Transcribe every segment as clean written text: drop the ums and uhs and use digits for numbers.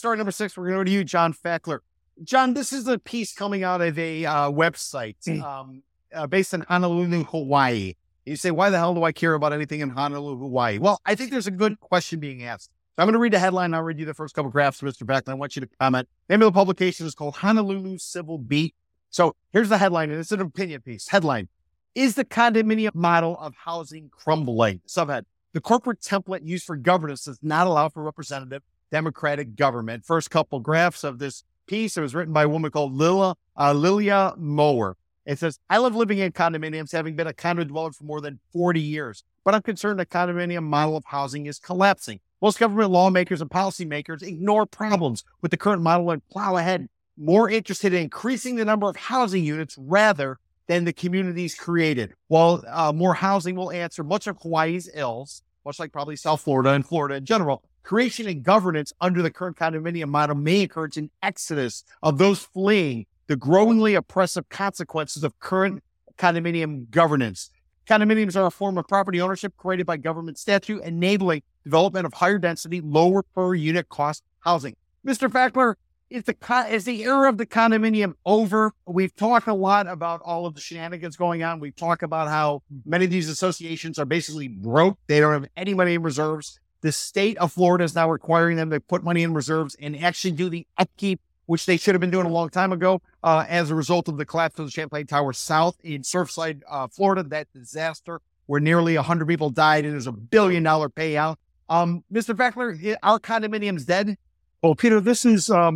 story number 6, we're going to go to you, John Fackler. John, this is a piece coming out of a website based in Honolulu, Hawaii. You say, why the hell do I care about anything in Honolulu, Hawaii? Well, I think there's a good question being asked. So I'm going to read the headline. I'll read you the first couple graphs, Mr. Fackler. I want you to comment. The name of the publication is called Honolulu Civil Beat. So here's the headline, and it's an opinion piece. Headline: Is the condominium model of housing crumbling? Subhead: The corporate template used for governance does not allow for representative democratic government. First couple graphs of this piece, it was written by a woman called Lilia Mower. It says, I love living in condominiums, having been a condo dweller for more than 40 years, but I'm concerned the condominium model of housing is collapsing. Most government lawmakers and policymakers ignore problems with the current model and plow ahead, more interested in increasing the number of housing units rather than the communities created. While more housing will answer much of Hawaii's ills, much like probably South Florida and Florida in general, creation and governance under the current condominium model may encourage an exodus of those fleeing the growingly oppressive consequences of current condominium governance. Condominiums are a form of property ownership created by government statute, enabling development of higher density, lower per unit cost housing. Mr. Fackler, is the era of the condominium over? We've talked a lot about all of the shenanigans going on. We've talked about how many of these associations are basically broke. They don't have any money in reserves. The state of Florida is now requiring them to put money in reserves and actually do the upkeep, which they should have been doing a long time ago, as a result of the collapse of the Champlain Tower South in Surfside, Florida, that disaster where nearly 100 people died and there's $1 billion payout. Mr. Fackler, are condominiums dead? Well, Peter, this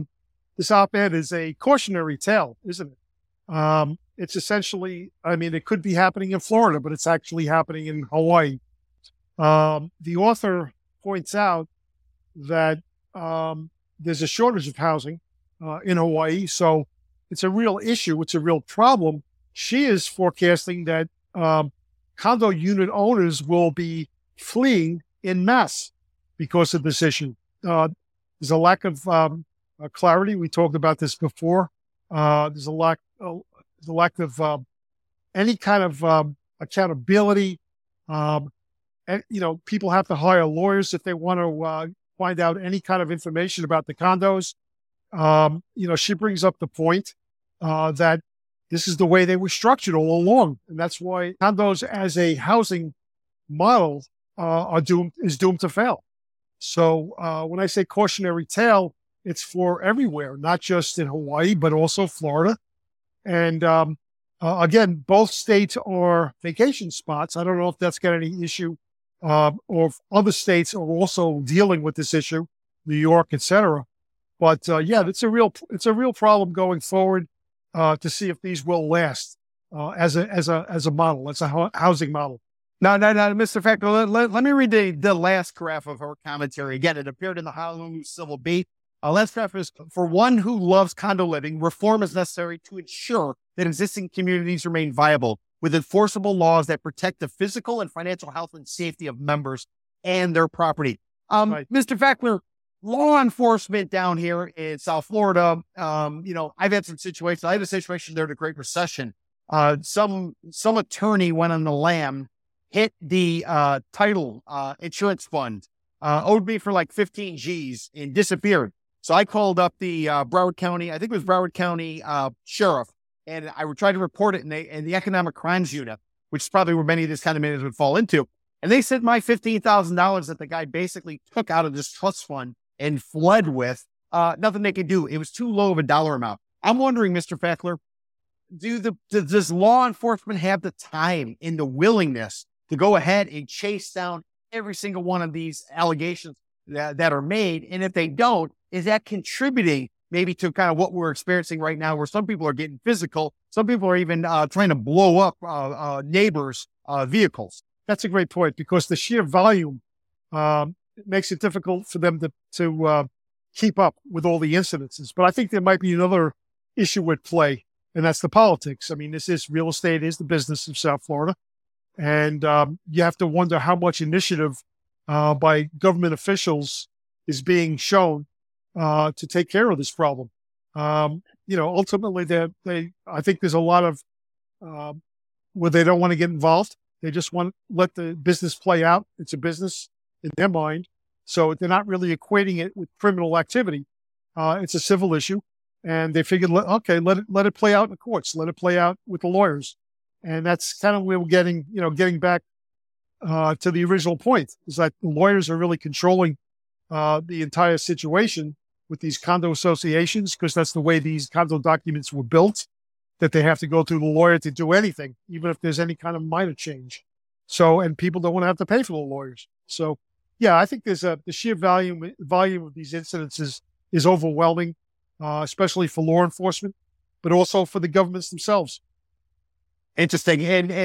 op-ed is a cautionary tale, isn't it? It's essentially, it could be happening in Florida, but it's actually happening in Hawaii. The author points out that there's a shortage of housing in Hawaii, so it's a real issue. It's a real problem. She is forecasting that condo unit owners will be fleeing en masse because of this issue. There's a lack of clarity. We talked about this before. There's a lack of any kind of accountability. And, people have to hire lawyers if they want to find out any kind of information about the condos. She brings up the point that this is the way they were structured all along. And that's why condos as a housing model is doomed to fail. So when I say cautionary tale, it's for everywhere, not just in Hawaii, but also Florida. And again, both states are vacation spots. I don't know if that's got any issue, or if other states are also dealing with this issue, New York, et cetera. But it's a real problem going forward to see if these will last as a model, as a housing model. No, Mr. Fackler, let me read the last graph of her commentary. Again, it appeared in the Honolulu Civil Beat. Last graph is, for one who loves condo living, reform is necessary to ensure that existing communities remain viable with enforceable laws that protect the physical and financial health and safety of members and their property. Right. Mr. Fackler, law enforcement down here in South Florida, I've had some situations. I had a situation there in the Great Recession. Some attorney went on the lam, hit the title insurance fund, owed me for like 15 G's and disappeared. So I called up the Broward County, I think it was Broward County sheriff, and I tried to report it in the economic crimes unit, which is probably where many of these condominiums would fall into. And they said my $15,000 that the guy basically took out of this trust fund and fled with, nothing they could do. It was too low of a dollar amount. I'm wondering, Mr. Fackler, does law enforcement have the time and the willingness to go ahead and chase down every single one of these allegations that are made? And if they don't, is that contributing maybe to kind of what we're experiencing right now, where some people are getting physical, some people are even trying to blow up neighbors' vehicles? That's a great point, because the sheer volume makes it difficult for them to keep up with all the incidences. But I think there might be another issue at play, and that's the politics. This is real estate, is the business of South Florida. And you have to wonder how much initiative by government officials is being shown to take care of this problem. Ultimately, I think there's a lot of where they don't want to get involved. They just want to let the business play out. It's a business in their mind. So they're not really equating it with criminal activity. It's a civil issue, and they figured, okay, let it play out in the courts, let it play out with the lawyers, and that's kind of where we're getting back to the original point, is that the lawyers are really controlling the entire situation with these condo associations, because that's the way these condo documents were built, that they have to go through the lawyer to do anything, even if there's any kind of minor change. So, and people don't want to have to pay for the lawyers. So, yeah, I think the sheer volume of these incidents is overwhelming, especially for law enforcement, but also for the governments themselves. Interesting.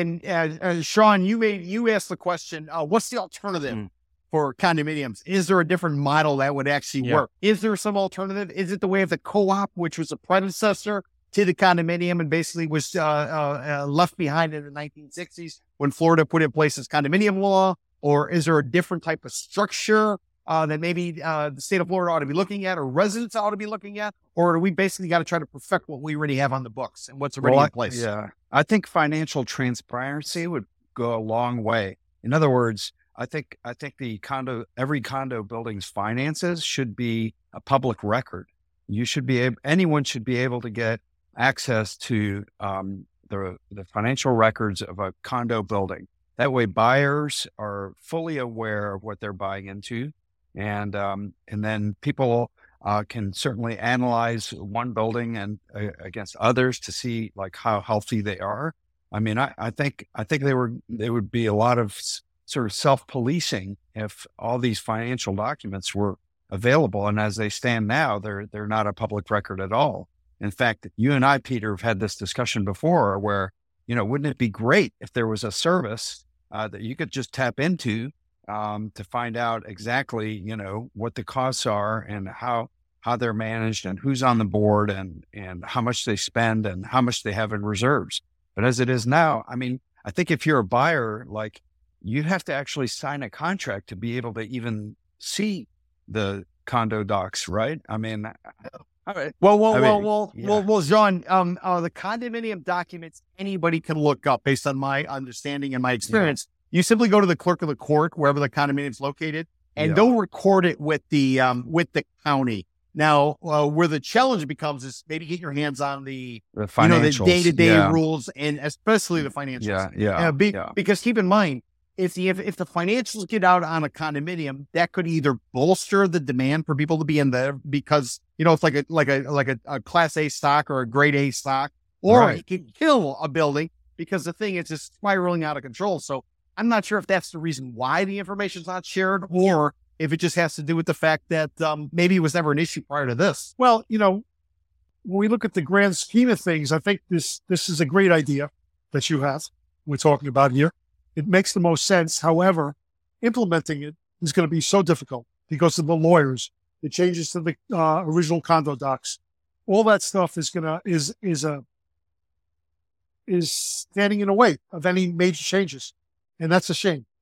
And Sean, you asked the question, what's the alternative for condominiums? Is there a different model that would actually work? Is there some alternative? Is it the way of the co-op, which was a predecessor to the condominium and basically was left behind in the 1960s when Florida put in place its condominium law? Or is there a different type of structure that maybe the state of Florida ought to be looking at, or residents ought to be looking at? Or do we basically got to try to perfect what we already have on the books and what's already in place? Yeah, I think financial transparency would go a long way. In other words, I think every condo building's finances should be a public record. Anyone should be able to get access to the financial records of a condo building. That way, buyers are fully aware of what they're buying into, and then people can certainly analyze one building and against others to see like how healthy they are. I mean, I think there would be a lot of sort of self-policing if all these financial documents were available, and as they stand now, they're not a public record at all. In fact, you and I, Peter, have had this discussion before where, wouldn't it be great if there was a service that you could just tap into to find out exactly, what the costs are and how they're managed and who's on the board and how much they spend and how much they have in reserves. But as it is now, I mean, I think if you're a buyer, like you have to actually sign a contract to be able to even see the condo docs, right? I mean, all right. Well, John, the condominium documents anybody can look up based on my understanding and my experience. You simply go to the clerk of the court, wherever the condominium is located, and they'll record it with the county. Now, where the challenge becomes is maybe get your hands on the financials, the day-to-day rules, and especially the financials. Because keep in mind, if the financials get out on a condominium, that could either bolster the demand for people to be in there because it's like a Class A stock or a Grade A stock, or it can kill a building because the thing is just spiraling out of control. So I'm not sure if that's the reason why the information's not shared, or if it just has to do with the fact that maybe it was never an issue prior to this. Well, when we look at the grand scheme of things, I think this is a great idea that we're talking about here. It makes the most sense. However, implementing it is going to be so difficult because of the lawyers, the changes to the original condo docs, all that stuff is standing in the way of any major changes, and that's a shame.